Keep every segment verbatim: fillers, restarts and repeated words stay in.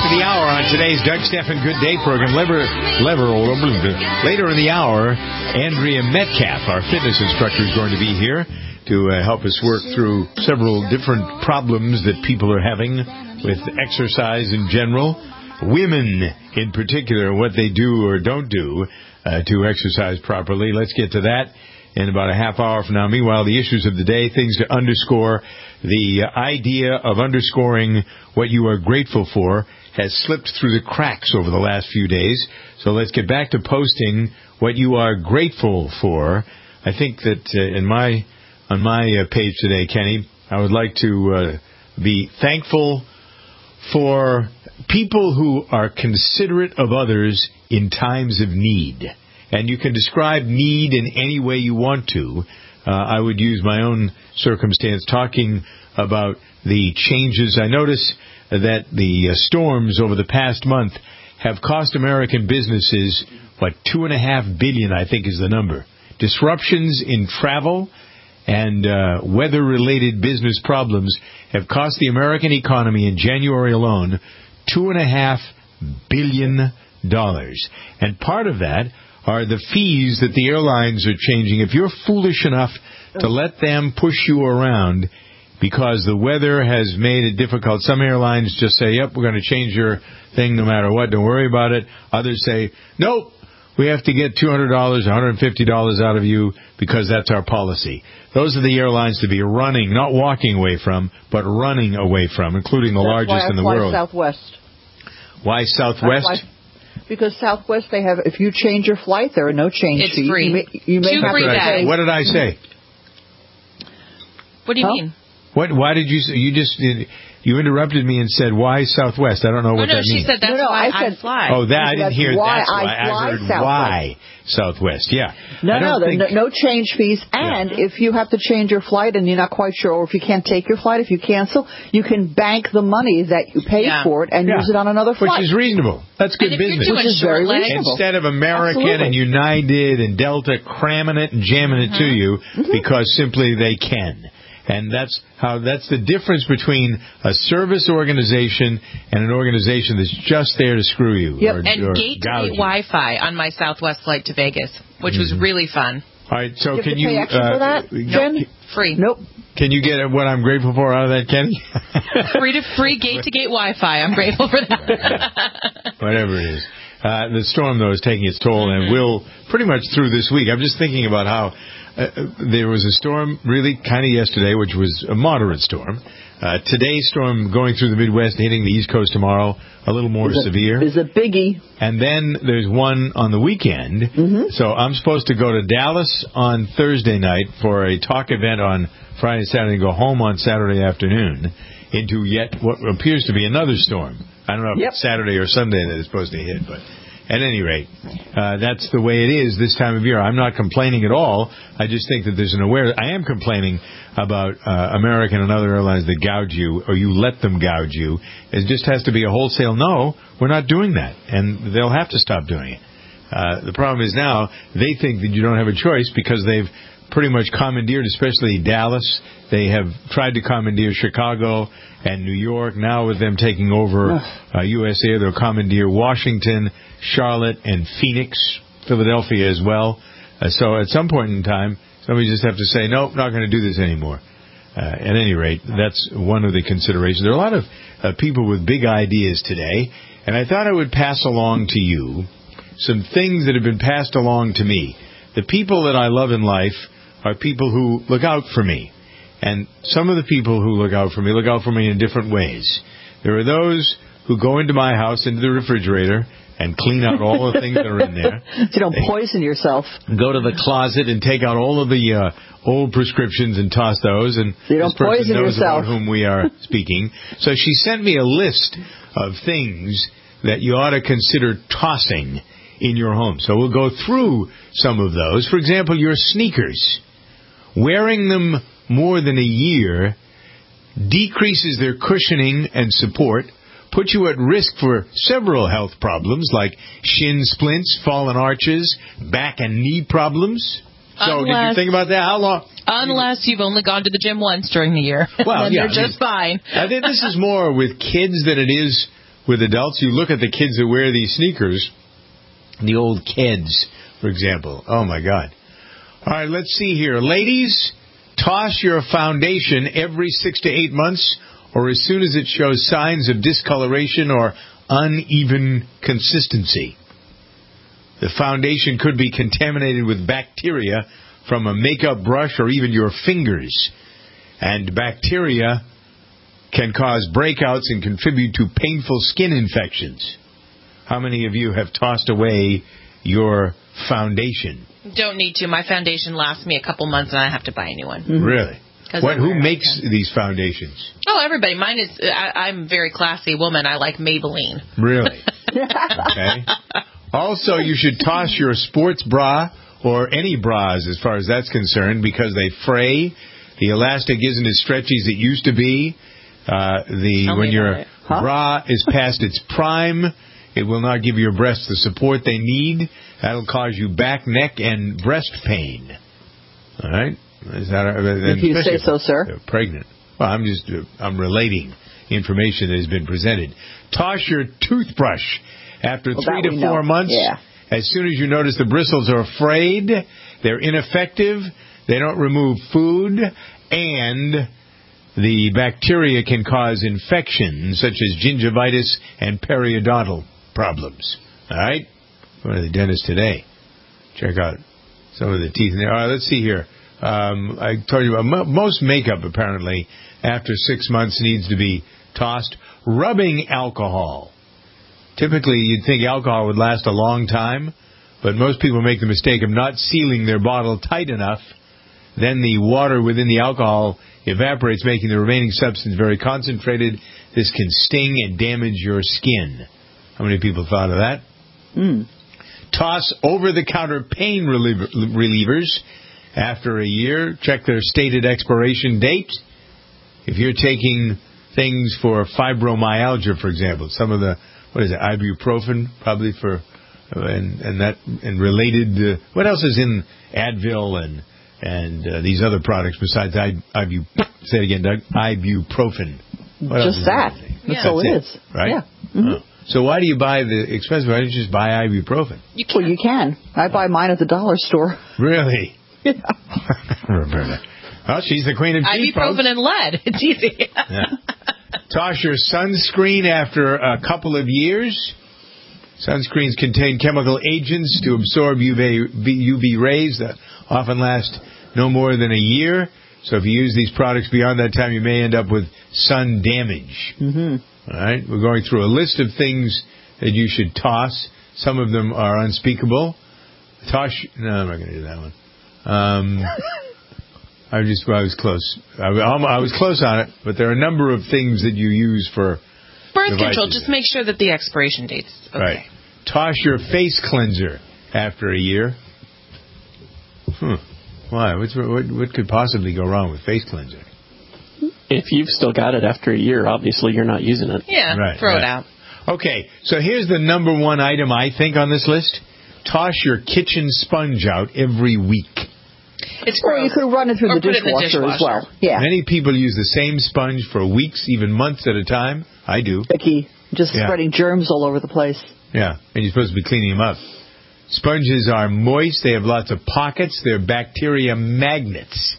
after the hour on today's Doug Stephan Good Day program. Lever, lever, later in the hour, Andrea Metcalf, our fitness instructor, is going to be here to uh, help us work through several different problems that people are having with exercise in general. Women, in particular, what they do or don't do uh, to exercise properly. Let's get to that in about a half hour from now. Meanwhile, the issues of the day, things to underscore. The idea of underscoring what you are grateful for has slipped through the cracks over the last few days. So let's get back to posting what you are grateful for. I think that uh, in my on my uh, page today, Kenny, I would like to uh, be thankful for people who are considerate of others in times of need. And you can describe need in any way you want to. Uh, I would use my own circumstance talking about the changes. I notice that the uh, storms over the past month have cost American businesses, what, two and a half billion, I think is the number. Disruptions in travel and uh, weather-related business problems have cost the American economy in January alone two and a half billion dollars. And part of that are the fees that the airlines are changing. If you're foolish enough to let them push you around because the weather has made it difficult, some airlines just say, yep, we're going to change your thing no matter what, don't worry about it. Others say, nope, we have to get two hundred dollars, one hundred fifty dollars out of you because that's our policy. Those are the airlines to be running, not walking away from, but running away from, including the that's largest why in the fly world. Southwest. Why Southwest? Why, because Southwest, they have, if you change your flight, there are no change it's fees. Free. You may, you may Two have free to pay. What did I say? What do you huh? mean? What? Why did you say? You just you interrupted me and said, why Southwest? I don't know Oh, what no, that she means. said that's No, no, why I I, said- fly. Oh, that I didn't That's hear. why That's I why I fly heard Southwest. why Southwest. Yeah. No, I no, don't there think, are no, no change fees. And Yeah. if you have to change your flight and you're not quite sure, or if you can't take your flight, if you cancel, you can bank the money that you paid Yeah. for it and Yeah. use it on another flight. Which is reasonable. That's good And if you're business. doing Which is short very legs, reasonable. Instead of American Absolutely. and United and Delta cramming it and jamming it to you Mm-hmm. because simply they can. And that's how that's the difference between a service organization and an organization that's just there to screw you. Yep. Or, and or gate to gouge gate you. Wi-Fi on my Southwest flight to Vegas, which was Mm-hmm. really fun. All right, so You have can to you pay extra uh, for that, Jen? Nope. Free. Nope. Can you get what I'm grateful for out of that, Kenny? Free to free gate to gate Wi-Fi. I'm grateful for that. Whatever it is. Uh, the storm, though, is taking its toll, and will pretty much through this week. I'm just thinking about how uh, there was a storm really kind of yesterday, which was a moderate storm. Uh, today's storm going through the Midwest, hitting the East Coast tomorrow, a little more Is a, severe. is a biggie. And then there's one on the weekend. Mm-hmm. So I'm supposed to go to Dallas on Thursday night for a talk event on Friday and Saturday, and go home on Saturday afternoon into yet what appears to be another storm. I don't know if Yep. it's Saturday or Sunday that it's supposed to hit, but at any rate, uh, that's the way it is this time of year. I'm not complaining at all. I just think that there's an awareness. I am complaining about uh, American and other airlines that gouge you, or you let them gouge you. It just has to be a wholesale, no, we're not doing that. And they'll have to stop doing it. Uh, the problem is now they think that you don't have a choice because they've pretty much commandeered, especially Dallas. They have tried to commandeer Chicago and New York. Now with them taking over uh, U S A, they'll commandeer Washington, Charlotte, and Phoenix, Philadelphia as well. Uh, so at some point in time, somebody just have to say, nope, not going to do this anymore. Uh, at any rate, that's one of the considerations. There are a lot of uh, people with big ideas today, and I thought I would pass along to you some things that have been passed along to me. The people that I love in life are people who look out for me. And some of the people who look out for me look out for me in different ways. There are those who go into my house, into the refrigerator, and clean out all the things that are in there. So you don't They poison yourself. Go to the closet and take out all of the uh, old prescriptions and toss those. And So you don't this person poison knows yourself. about whom we are speaking. So she sent me a list of things that you ought to consider tossing in your home. So we'll go through some of those. For example, your sneakers. Wearing them more than a year decreases their cushioning and support, puts you at risk for several health problems like shin splints, fallen arches, back and knee problems. So did you Unless- think about that? How long? Unless you've only gone to the gym once during the year. Well, then yeah, they're just I fine. mean, I think this is more with kids than it is with adults. You look at the kids that wear these sneakers, the old Keds, for example. Oh, my God. All right, let's see here. Ladies, toss your foundation every six to eight months or as soon as it shows signs of discoloration or uneven consistency. The foundation could be contaminated with bacteria from a makeup brush or even your fingers. And bacteria can cause breakouts and contribute to painful skin infections. How many of you have tossed away your foundation? Don't need to. My foundation lasts me a couple months and I have to buy a new one. Mm-hmm. Really? What, who makes these foundations? Oh, everybody. Mine is, I, I'm a very classy woman. I like Maybelline. Really? Okay. Also, you should toss your sports bra or any bras as far as that's concerned because they fray. The elastic isn't as stretchy as it used to be. Uh, the Tell when me your about it. Huh? bra is past its prime, it will not give your breasts the support they need. That'll cause you back, neck, and breast pain. All right? Is that, uh, if you say so, sir. If pregnant. Well, I'm just uh, I'm relating information that has been presented. Toss your toothbrush after well, three to four know. months. Yeah. As soon as you notice the bristles are frayed, they're ineffective, they don't remove food, and the bacteria can cause infections such as gingivitis and periodontal problems. All right? Go to the dentist today. Check out some of the teeth in there. All right, let's see here. Um, I told you about most makeup, apparently, after six months needs to be tossed. Rubbing alcohol. Typically, you'd think alcohol would last a long time, but most people make the mistake of not sealing their bottle tight enough. Then the water within the alcohol evaporates, making the remaining substance very concentrated. This can sting and damage your skin. How many people thought of that? Mm. Toss over-the-counter pain reliever, relievers. After a year, check their stated expiration date. If you're taking things for fibromyalgia, for example, some of the, what is it, ibuprofen, probably for, and and that, and related, uh, what else is in Advil and and uh, these other products besides ibu, say it again, Doug, ibuprofen? What Just that. That's Yeah. all it That's is. Right? Yeah. Mm-hmm. Oh. So why do you buy the expensive? Why don't you just buy ibuprofen? You can. Well, you can. I buy mine at the dollar store. Really? Yeah. Roberta. Well, she's the queen of cheap, folks. Ibuprofen and lead. It's easy. Yeah. Toss your sunscreen after a couple of years. Sunscreens contain chemical agents to absorb U V, U V rays that often last no more than a year. So if you use these products beyond that time, you may end up with sun damage. Mm-hmm. All right? We're going through a list of things that you should toss. Some of them are unspeakable. Toss... No, I'm not going to do that one. Um... I just I was close. I, I was close on it, but there are a number of things that you use for Birth devices. control. Just make sure that the expiration date's okay. Right. Toss your face cleanser after a year. Hmm. Why? What's, what what could possibly go wrong with face cleanser? If you've still got it after a year, obviously you're not using it. Yeah, Right, throw right. it out. Okay, so here's the number one item I think on this list. Toss your kitchen sponge out every week. It's Or gross. you could run it through Or the put it in the dishwasher, as dishwasher. well. Yeah. Many people use the same sponge for weeks, even months at a time. I do. Icky. Just Yeah. spreading germs all over the place. Yeah, and you're supposed to be cleaning them up. Sponges are moist. They have lots of pockets. They're bacteria magnets.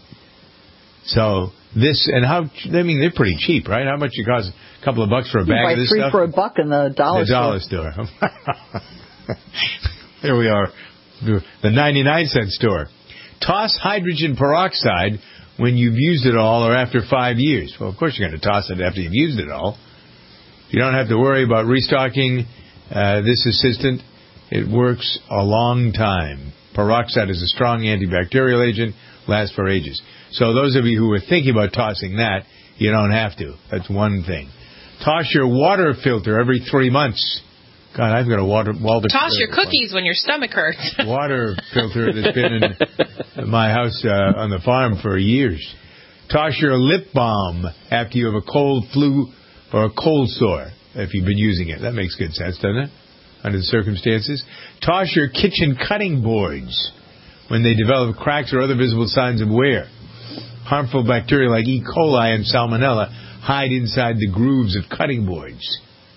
So this, and how, I mean, they're pretty cheap, right? How much it cost? A couple of bucks for a You bag buy of this three stuff? for a buck in the dollar the dollar store. store. Here we are. The ninety-nine cent store. Toss hydrogen peroxide when you've used it all or after five years. Well, of course you're going to toss it after you've used it all. You don't have to worry about restocking uh, this assistant. It works a long time. Peroxide is a strong antibacterial agent, lasts for ages. So those of you who are thinking about tossing that, you don't have to. That's one thing. Toss your water filter every three months. God, I've got a water... water Toss your cookies when your stomach hurts. water filter that's been in my house uh, on the farm for years. Toss your lip balm after you have a cold, flu, or a cold sore, if you've been using it. That makes good sense, doesn't it? Under the circumstances. Toss your kitchen cutting boards when they develop cracks or other visible signs of wear. Harmful bacteria like E. coli and Salmonella hide inside the grooves of cutting boards.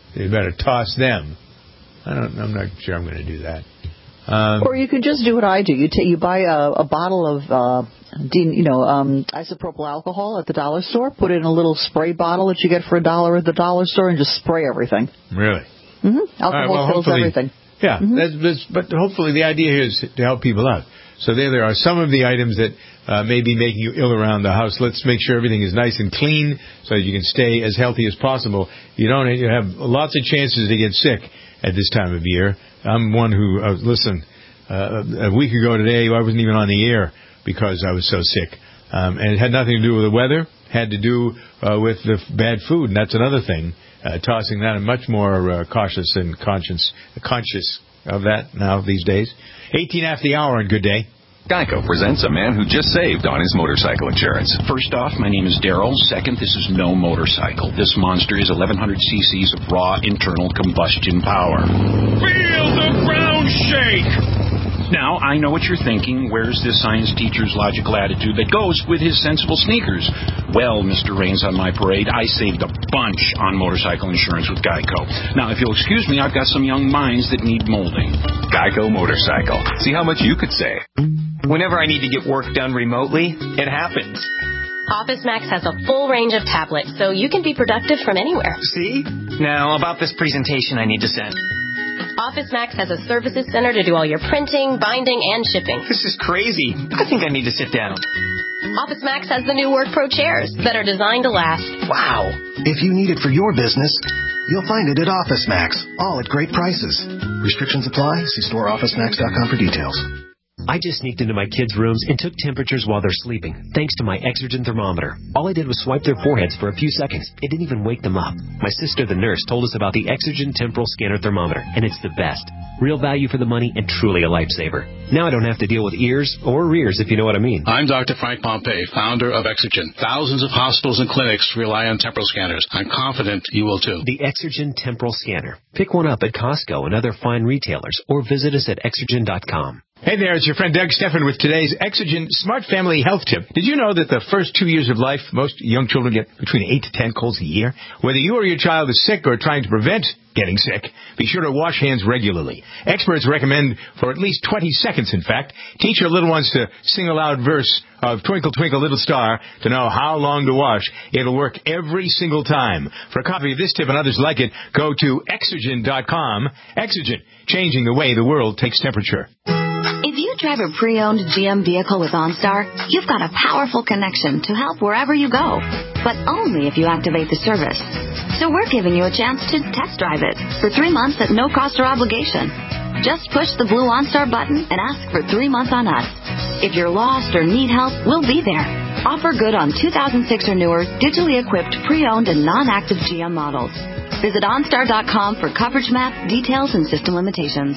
you better toss them. I don't, I'm not sure I'm going to do that. Um, or you can just do what I do. You t- you buy a, a bottle of, uh, de- you know, um, isopropyl alcohol at the dollar store. Put it in a little spray bottle that you get for a dollar at the dollar store, and just spray everything. Really? Mm-hmm. Alcohol right, well, kills everything. Yeah, mm-hmm. that's, that's, but hopefully the idea here is to help people out. So there, there are some of the items that uh, may be making you ill around the house. Let's make sure everything is nice and clean so that you can stay as healthy as possible. You don't you have lots of chances to get sick at this time of year. I'm one who, uh, listen, uh, a week ago today, I wasn't even on the air because I was so sick. Um, and it had nothing to do with the weather. It had to do uh, with the f- bad food, and that's another thing. Uh, tossing that, I'm much more uh, cautious and conscious, conscious of that now these days. eighteen after the hour on Good Day. Geico presents a man who just saved on his motorcycle insurance. First off, my name is Daryl. Second, this is no motorcycle. This monster is eleven hundred cc's of raw internal combustion power. Feel the ground shake! Now, I know what you're thinking. Where's this science teacher's logical attitude that goes with his sensible sneakers? Well, Mister Rains on my parade, I saved a bunch on motorcycle insurance with Geico. Now, if you'll excuse me, I've got some young minds that need molding. Geico Motorcycle. See how much you could save. Whenever I need to get work done remotely, it happens. Office Max has a full range of tablets, so you can be productive from anywhere. See? Now, about this presentation I need to send. Office Max has a services center to do all your printing, binding, and shipping. This is crazy. I think I need to sit down. Office Max has the new Work Pro chairs that are designed to last. Wow. If you need it for your business, you'll find it at Office Max, all at great prices. Restrictions apply. See store office max dot com for details. I just sneaked into my kids' rooms and took temperatures while they're sleeping, thanks to my Exergen thermometer. All I did was swipe their foreheads for a few seconds. It didn't even wake them up. My sister, the nurse, told us about the Exergen temporal scanner thermometer, and it's the best. Real value for the money and truly a lifesaver. Now I don't have to deal with ears or rears, if you know what I mean. I'm Doctor Frank Pompey, founder of Exergen. Thousands of hospitals and clinics rely on temporal scanners. I'm confident you will too. The Exergen temporal scanner. Pick one up at Costco and other fine retailers, or visit us at exergen dot com. Hey there, it's your friend Doug Steffen with today's Exergen Smart Family Health Tip. Did you know that the first two years of life, most young children get between eight to ten colds a year? Whether you or your child is sick or trying to prevent getting sick, be sure to wash hands regularly. Experts recommend for at least twenty seconds, in fact. Teach your little ones to sing a loud verse of Twinkle, Twinkle, Little Star to know how long to wash. It'll work every single time. For a copy of this tip and others like it, go to exergen dot com. Exergen, changing the way the world takes temperature. If you drive a pre-owned G M vehicle with OnStar, you've got a powerful connection to help wherever you go, but only if you activate the service. So we're giving you a chance to test drive it for three months at no cost or obligation. Just push the blue OnStar button and ask for three months on us. If you're lost or need help, we'll be there. Offer good on two thousand six or newer, digitally equipped, pre-owned, and non-active G M models. Visit OnStar dot com for coverage map, details, and system limitations.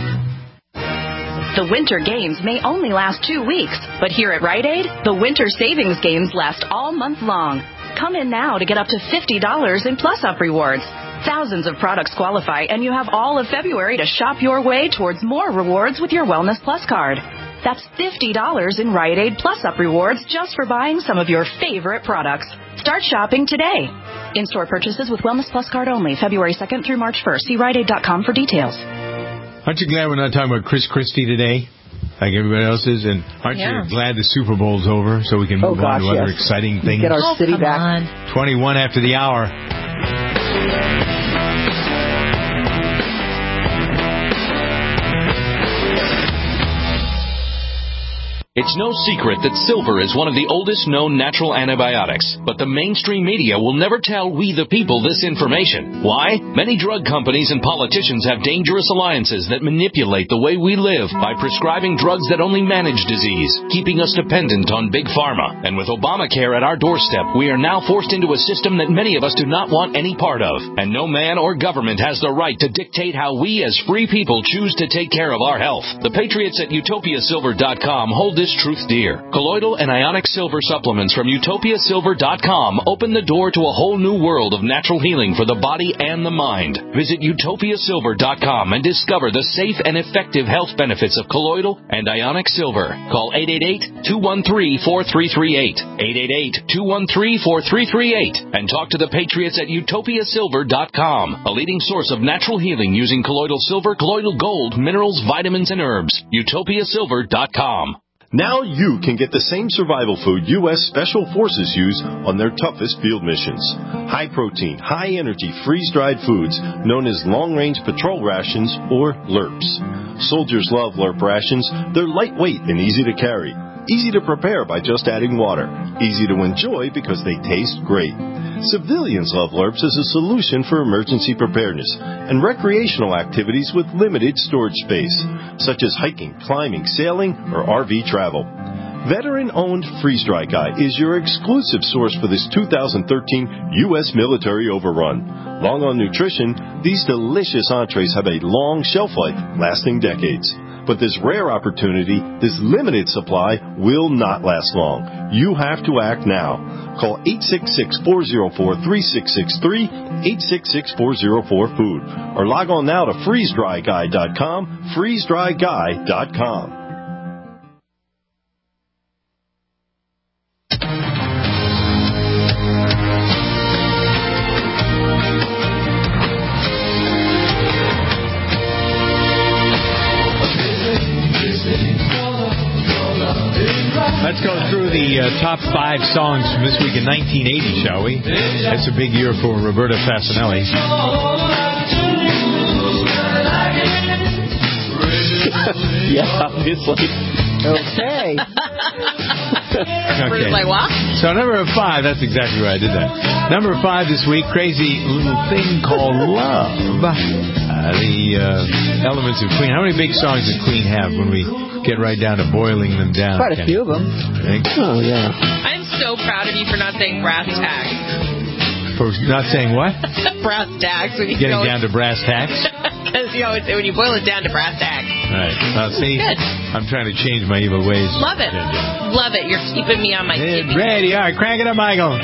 The Winter Games may only last two weeks, but here at Rite Aid, the Winter Savings Games last all month long. Come in now to get up to fifty dollars in plus-up rewards. Thousands of products qualify, and you have all of February to shop your way towards more rewards with your Wellness Plus card. That's fifty dollars in Rite Aid plus-up rewards just for buying some of your favorite products. Start shopping today. In-store purchases with Wellness Plus card only, February second through March first. See Rite Aid dot com for details. Aren't you glad we're not talking about Chris Christie today, like everybody else is? And aren't yeah. you glad the Super Bowl's over so we can move oh, gosh, on to yes. other exciting things? Get our oh, city back. On. twenty-one after the hour. It's no secret that silver is one of the oldest known natural antibiotics, but the mainstream media will never tell we the people this information. Why? Many drug companies and politicians have dangerous alliances that manipulate the way we live by prescribing drugs that only manage disease, keeping us dependent on big pharma. And with Obamacare at our doorstep, we are now forced into a system that many of us do not want any part of. And no man or government has the right to dictate how we as free people choose to take care of our health. The patriots at utopia silver dot com hold this Honest Truth Deer. Colloidal and ionic silver supplements from utopia silver dot com open the door to a whole new world of natural healing for the body and the mind. Visit utopia silver dot com and discover the safe and effective health benefits of colloidal and ionic silver. Call eight eight eight, two one three, four three three eight, eight eight eight, two one three, four three three eight, and talk to the Patriots at utopia silver dot com, a leading source of natural healing using colloidal silver, colloidal gold, minerals, vitamins, and herbs. utopia silver dot com. Now you can get the same survival food U S Special Forces use on their toughest field missions. High-protein, high-energy, freeze-dried foods known as long-range patrol rations or L R Ps. Soldiers love L R P rations. They're lightweight and easy to carry. Easy to prepare by just adding water. Easy to enjoy because they taste great. Civilians love L R Ps as a solution for emergency preparedness and recreational activities with limited storage space, such as hiking, climbing, sailing, or R V travel. Veteran-owned Freeze Dry Guy is your exclusive source for this two thousand thirteen U S military overrun. Long on nutrition, these delicious entrees have a long shelf life, lasting decades. But this rare opportunity, this limited supply, will not last long. You have to act now. Call eight six six, four zero four, three six six three, eight six six, four zero four, food, or log on now to freeze dry guy dot com, freeze dry guy dot com. Let's go through the uh, top five songs from this week in nineteen eighty, shall we? That's a big year for Roberta Fasanelli. Yeah, obviously. Okay. Okay. Like what? So number five, that's exactly right, I did that. Number five this week, Crazy Little Thing Called Love. Uh, the uh, elements of Queen. How many big songs did Queen have when we get right down to boiling them down? Quite a Kenny? few of them. I think. Oh, yeah. I'm so proud of you for not saying brass tacks. For not saying what? Brass tacks. When you Getting go down to brass tacks? Because, you know, it's, when you boil it down to brass tacks. Right. Well, see, Good. I'm trying to change my evil ways. Love it. Love it. You're keeping me on my It's tippy. ready. All right, crank it up, Michael.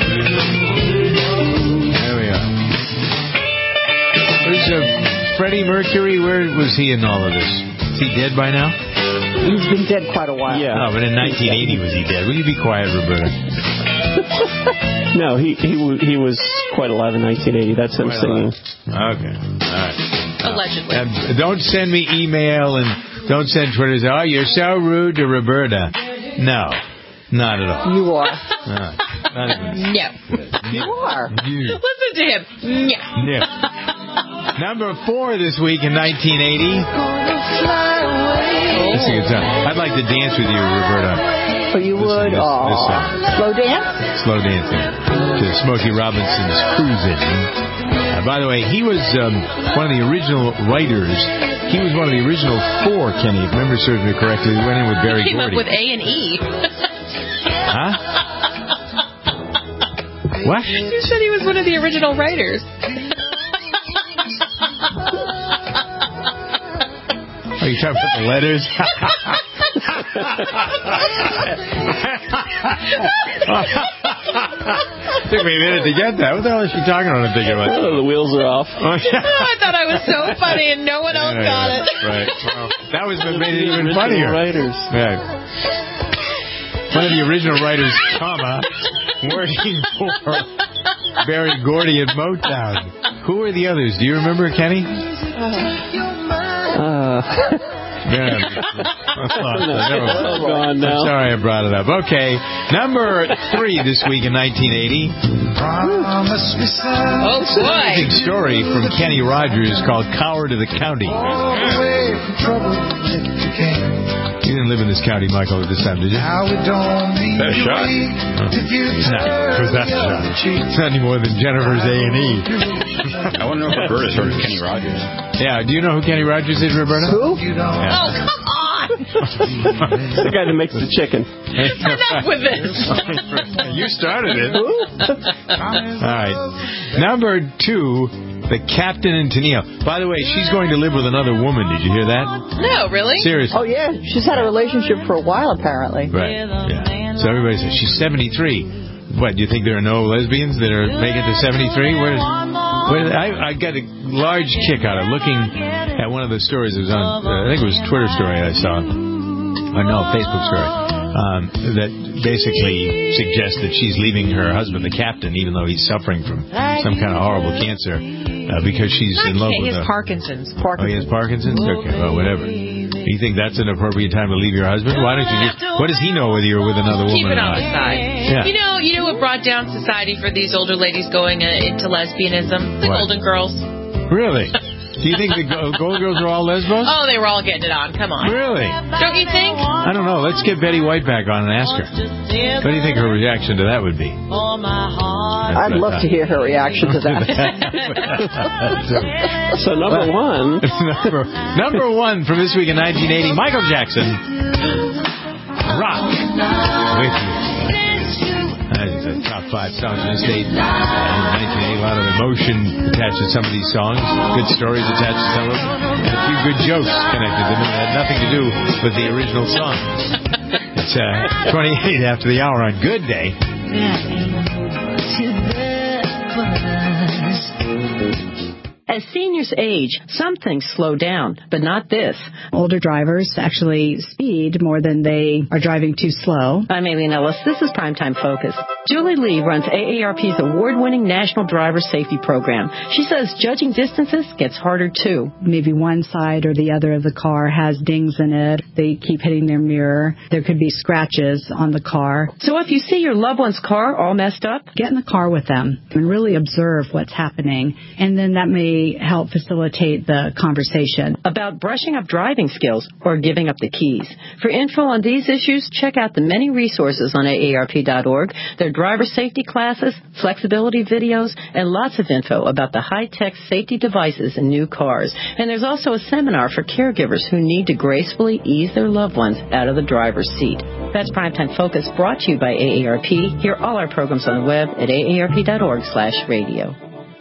There we are. Where's uh, Freddie Mercury? Where was he in all of this? Is he dead by now? He's been dead quite a while. Yeah. No, but in nineteen eighty was he dead? Will you be quiet, Roberta? No, he he w- he was quite alive in nineteen eighty. That's him Quite singing. alive. Okay. All right. Allegedly. And don't send me email and don't send Twitter. Oh, you're so rude to Roberta. No, not at all. You are. No, not even. No. You are. You. Listen to him. No. Yeah. Number four this week in nineteen eighty. This is a good song. I'd like to dance with you, Roberta. So you would. This, Oh. this song. Slow dance? Slow dancing to Smokey Robinson's Cruisin'. Uh, by the way, he was um, one of the original writers. He was one of the original four, Kenny, if memory serves me correctly. He went in with Barry He came Gordy. up with A and E. Huh? What? You said he was one of the original writers. Are you talking about the letters? Took me a minute to get that. What the hell is she talking about? I'm thinking about. Oh, the wheels are off. Oh, yeah. Oh, I thought I was so funny and no one else Yeah, got yeah, it. Right. Well, that was what made it even Original funnier. writers. Right. One of the original writers, comma, working for Barry Gordy at Motown. Who are the others? Do you remember, Kenny? Uh, Yeah. Gone I'm now. sorry I brought it up. Okay. Number three this week in nineteen eighty. Oh, It's an amazing boy. story from Kenny Rogers called Coward of the County. You didn't live in this county, Michael, at this time, did you? That shot. No, it was that shot. It's not any more than Jennifer's A and E. I want to know if Roberta's heard of Kenny Rogers. Yeah, do you know who Kenny Rogers is, Roberta? Who? Yeah. Oh, come on. the guy that makes the chicken. Enough with this. You started it. All right. Number two The Captain and Tennille. By the way, she's going to live with another woman. Did you hear that? No, really? Seriously. Oh, yeah. She's had a relationship for a while, apparently. Right. Yeah. So everybody says she's seventy-three. What, do you think there are no lesbians that are making it to seventy-three? Where is, where is, I, I got a large kick out of looking at one of the stories. It was on, uh, I think it was a Twitter story I saw. Or no, Facebook story. Um, that basically suggests that she's leaving her husband, the captain, even though he's suffering from some kind of horrible cancer, uh, because she's Not in love he with has him. Parkinson's. Oh, he has Parkinson's? Okay, well, whatever. You think that's an appropriate time to leave your husband? Why don't you just... What does he know whether you're with another Keep woman it or on not? the side. Yeah. You know, you know what brought down society for these older ladies going uh, into lesbianism? The What? Golden Girls. Really? Do you think the Golden Girls are all lesbos? Oh, they were all getting it on. Come on. Really? Don't you think? I don't know. Let's get Betty White back on and ask her. What do you think her reaction to that would be? I'd love to hear her reaction to that. So number one. number, number one from this week in nineteen eighty, Michael Jackson. Rock with you. That is a top five songs in the state. In nineteen eighty, a lot of emotion attached to some of these songs. Good stories attached to some of them. And a few good jokes connected to them that had nothing to do with the original song. It's uh, twenty-eight after the hour on Good Day. As seniors age, some things slow down, but not this. Older drivers actually speed more than they are driving too slow. I'm Aileen Ellis. This is Primetime Focus. Julie Lee runs A A R P's award-winning National Driver Safety Program. She says judging distances gets harder, too. Maybe one side or the other of the car has dings in it. They keep hitting their mirror. There could be scratches on the car. So if you see your loved one's car all messed up, get in the car with them and really observe what's happening. And then that may help facilitate the conversation about brushing up driving skills or giving up the keys. For info on these issues, check out the many resources on A A R P dot org. There are driver safety classes, flexibility videos, and lots of info about the high-tech safety devices in new cars. And there's also a seminar for caregivers who need to gracefully ease their loved ones out of the driver's seat. That's Primetime Focus, brought to you by A A R P. Hear all our programs on the web at A A R P dot org slash radio.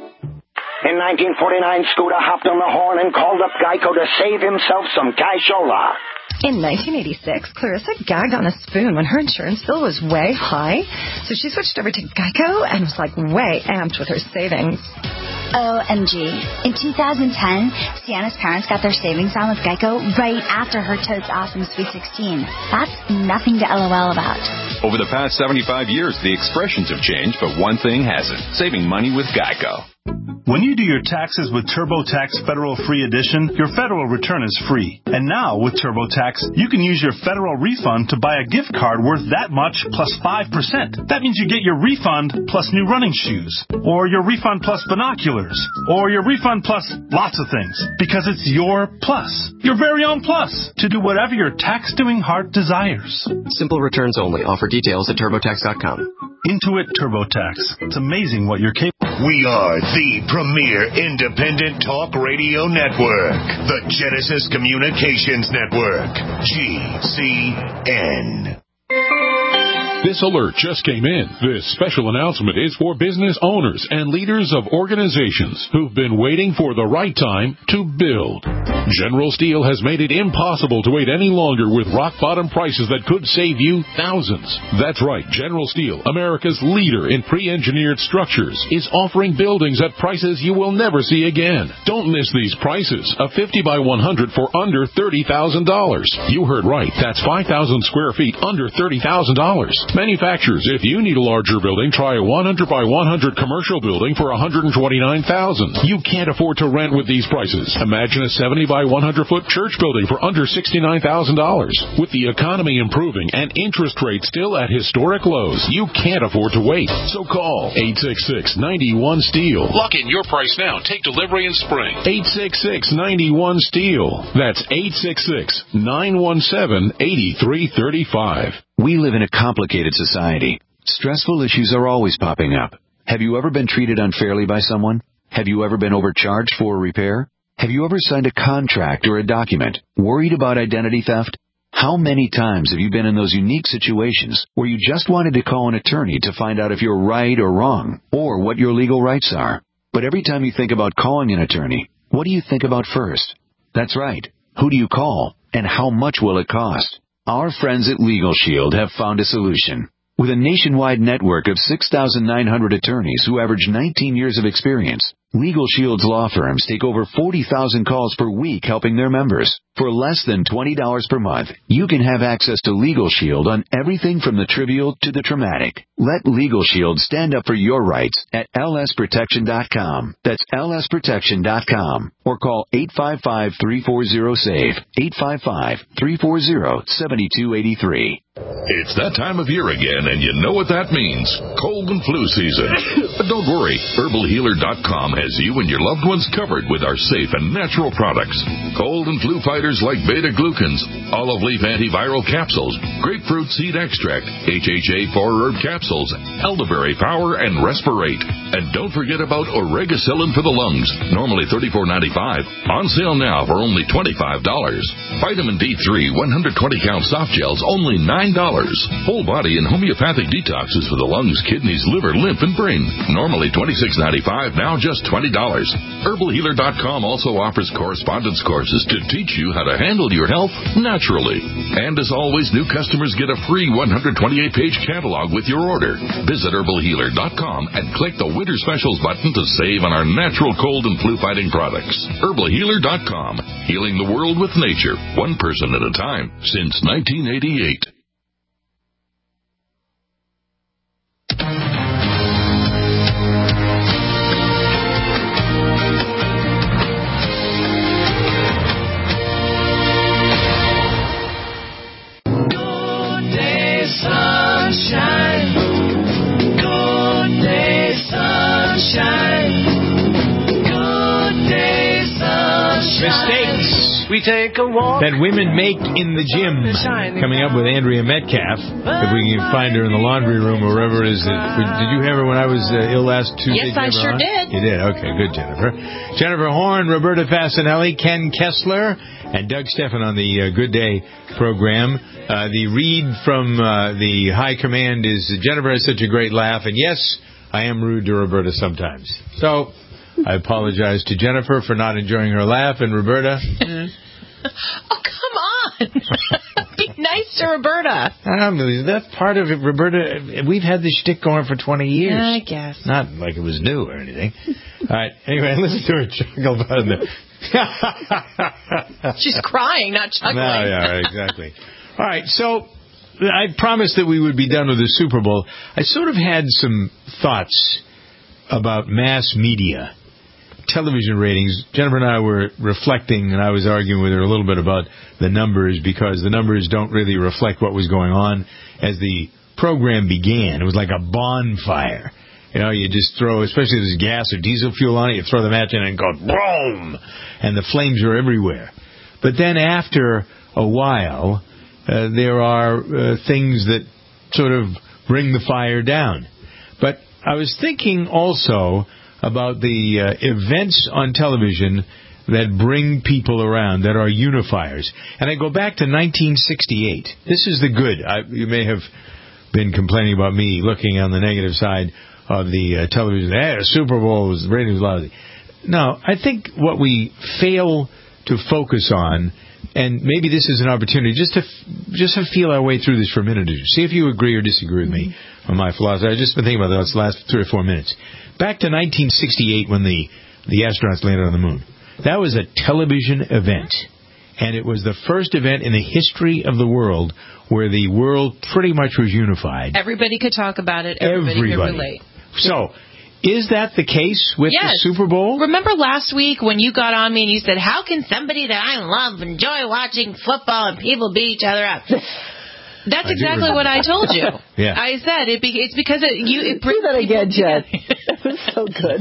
In nineteen forty-nine, Scooter hopped on the horn and called up Geico to save himself some cashola. In nineteen eighty-six, Clarissa gagged on a spoon when her insurance bill was way high, so she switched over to Geico and was like way amped with her savings. O M G. In two thousand ten, Sienna's parents got their savings on with Geico right after her Toad's Awesome Sweet sixteen. That's nothing to LOL about. Over the past seventy-five years, the expressions have changed, but one thing hasn't. Saving money with Geico. When you do your taxes with TurboTax Federal Free Edition, your federal return is free. And now, with TurboTax, you can use your federal refund to buy a gift card worth that much plus five percent. That means you get your refund plus new running shoes, or your refund plus binoculars, or your refund plus lots of things. Because it's your plus, your very own plus, to do whatever your tax-doing heart desires. Simple returns only. Offer details at turbotax dot com. Intuit TurboTax. It's amazing what you're capable of. We are the premier independent talk radio network, the Genesis Communications Network, G C N. This alert just came in. This special announcement is for business owners and leaders of organizations who've been waiting for the right time to build. General Steel has made it impossible to wait any longer with rock-bottom prices that could save you thousands. That's right. General Steel, America's leader in pre-engineered structures, is offering buildings at prices you will never see again. Don't miss these prices. A fifty by one hundred for under thirty thousand dollars. You heard right. That's five thousand square feet under thirty thousand dollars. Manufacturers, if you need a larger building, try a one hundred by one hundred commercial building for one hundred twenty-nine thousand dollars. You can't afford to rent with these prices. Imagine a seventy by one hundred foot church building for under sixty-nine thousand dollars. With the economy improving and interest rates still at historic lows, you can't afford to wait. So call eight six six, nine one, STEEL. Lock in your price now. Take delivery in spring. eight six six, nine one, STEEL. That's eight six six, nine one seven, eight three three five. We live in a complicated society. Stressful issues are always popping up. Have you ever been treated unfairly by someone? Have you ever been overcharged for a repair? Have you ever signed a contract or a document worried about identity theft? How many times have you been in those unique situations where you just wanted to call an attorney to find out if you're right or wrong, or what your legal rights are? But every time you think about calling an attorney, what do you think about first? That's right. Who do you call, and how much will it cost? Our friends at Legal Shield have found a solution. With a nationwide network of six thousand nine hundred attorneys who average nineteen years of experience, Legal Shield's law firms take over forty thousand calls per week helping their members. For less than twenty dollars per month, you can have access to Legal Shield on everything from the trivial to the traumatic. Let Legal Shield stand up for your rights at L S protection dot com. That's L S protection dot com. Or call eight five five, three four zero, SAVE, eight five five, three four zero, seven two eight three. It's that time of year again, and you know what that means. Cold and flu season. But don't worry, herbal healer dot com has you and your loved ones covered with our safe and natural products. Cold and flu fighters like beta-glucans, olive leaf antiviral capsules, grapefruit seed extract, H H A four herb capsules, elderberry power, and respirate. And don't forget about oregacillin for the lungs, normally thirty-four ninety-five, on sale now for only twenty-five dollars. Vitamin D three one hundred twenty count soft gels, only nine dollars. Whole body and homeopathic detoxes for the lungs, kidneys, liver, lymph, and brain, normally twenty-six ninety-five, now just twenty dollars. herbal healer dot com also offers correspondence courses to teach you how to handle your health naturally. And as always, new customers get a free one hundred twenty-eight page catalog with your order. Visit herbal healer dot com and click the Winter Specials button to save on our natural cold and flu fighting products. herbal healer dot com, healing the world with nature, one person at a time, since nineteen eighty-eight. Mistakes we take a walk that women make in the gym. Coming up with Andrea Metcalf. If we can find her in the laundry room or wherever it is. Did you have her when I was uh, ill last Tuesday? Yes, I sure on? did. You did? Okay, good, Jennifer. Jennifer Horn, Roberta Fasanelli, Ken Kessler, and Doug Steffen on the uh, Good Day program. Uh, the read from uh, the high command is, Jennifer has such a great laugh, and yes, I am rude to Roberta sometimes. So I apologize to Jennifer for not enjoying her laugh, and Roberta. Oh, come on. Be nice to Roberta. Um, that's part of it, Roberta. We've had this shtick going for twenty years. I guess. Not like it was new or anything. All right. Anyway, listen to her chuckle about the... She's crying, not chuckling. No, yeah, right, exactly. All right, so I promised that we would be done with the Super Bowl. I sort of had some thoughts about mass media. Television ratings. Jennifer and I were reflecting, and I was arguing with her a little bit about the numbers, because the numbers don't really reflect what was going on as the program began. It was like a bonfire. You know, you just throw, especially if there's gas or diesel fuel on it, you throw the match in and it goes boom, and the flames are everywhere. But then after a while, uh, there are uh, things that sort of bring the fire down. But I was thinking also about the uh, events on television that bring people around, that are unifiers. And I go back to nineteen sixty-eight. This is the good. I, you may have been complaining about me looking on the negative side of the uh, television. Hey, the Super Bowl was, the ratings was lousy. No, I think what we fail to focus on, and maybe this is an opportunity just to just to feel our way through this for a minute or two. See if you agree or disagree with me on my philosophy. I've just been thinking about that the last three or four minutes. Back to nineteen sixty-eight when the, the astronauts landed on the moon. That was a television event. And it was the first event in the history of the world where the world pretty much was unified. Everybody could talk about it. Everybody, Everybody. could relate. So, is that the case with yes. the Super Bowl? Remember last week when you got on me and you said, how can somebody that I love enjoy watching football and people beat each other up? That's exactly what I told you. Yeah. I said it be, it's because it, you it brings Do that again, Jen. It was so good.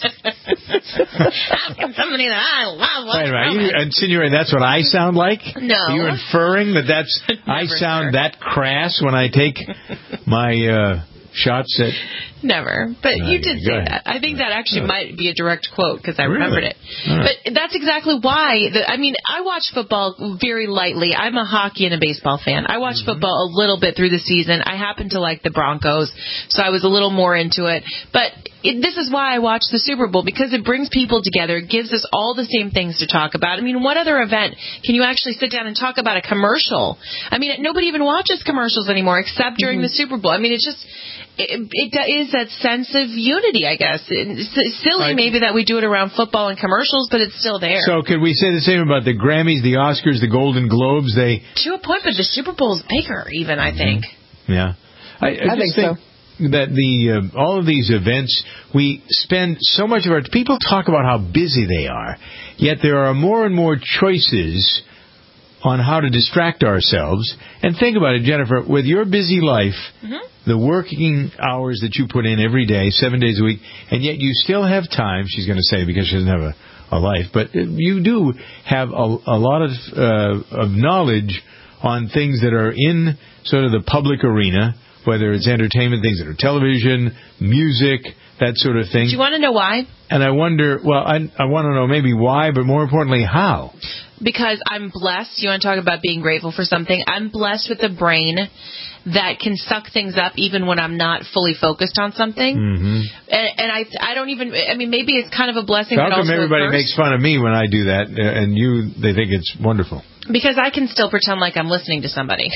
How can somebody that I love? Wait a minute. Are you insinuating that's what I sound like? No. Are you inferring that that's I sound that crass when I take my uh, shots at... Never. But No, you did go say ahead. that. I think that actually might be a direct quote because I Really? remembered it. All right. But that's exactly why. The, I mean, I watch football very lightly. I'm a hockey and a baseball fan. I watch Mm-hmm. football a little bit through the season. I happen to like the Broncos, so I was a little more into it. But it, this is why I watch the Super Bowl, because it brings people together. It gives us all the same things to talk about. I mean, what other event can you actually sit down and talk about a commercial? I mean, nobody even watches commercials anymore except during Mm-hmm. the Super Bowl. I mean, it's just... It, it is that sense of unity, I guess. It's silly, I- maybe, that we do it around football and commercials, but it's still there. So could we say the same about the Grammys, the Oscars, the Golden Globes? They, To a point, but the Super Bowl's bigger, even, I think. yeah. I, I, I just think think that the uh, all of these events, we spend so much of our... People talk about how busy they are, yet there are more and more choices on how to distract ourselves. And think about it, Jennifer, with your busy life, Mm-hmm. the working hours that you put in every day, seven days a week, and yet you still have time, she's going to say, because she doesn't have a, a life, but you do have a, a lot of, uh, of knowledge on things that are in sort of the public arena, whether it's entertainment, things that are television, music, that sort of thing. Do you want to know why? And I wonder, well, I, I want to know maybe why, but more importantly, how. Because I'm blessed. You want to talk about being grateful for something? I'm blessed with a brain that can suck things up even when I'm not fully focused on something. Mm-hmm. And, and I I don't even, I mean, maybe it's kind of a blessing. So how but come also a everybody curse. makes fun of me when I do that, uh, and you, they think it's wonderful? Because I can still pretend like I'm listening to somebody.